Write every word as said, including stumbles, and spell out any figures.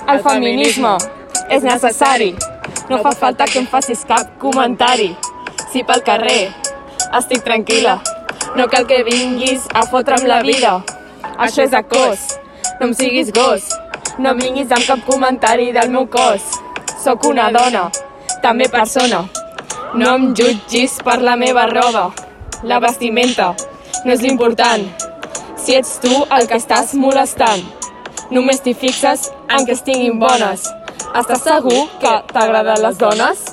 El feminisme és necessari. No fa falta que em facis cap comentari. Si pel carrer estic tranquil·la, no cal que vinguis a fotre'm la vida. Això és acós, no em siguis gos. No em vinguis amb cap comentari del meu cos. Soc una dona, també persona. No em jutgis per la meva roba. La vestimenta no és l'important. Si ets tu el que estàs molestant, només t'hi fixes en que estiguin bones. Estàs segur que t'agraden les dones?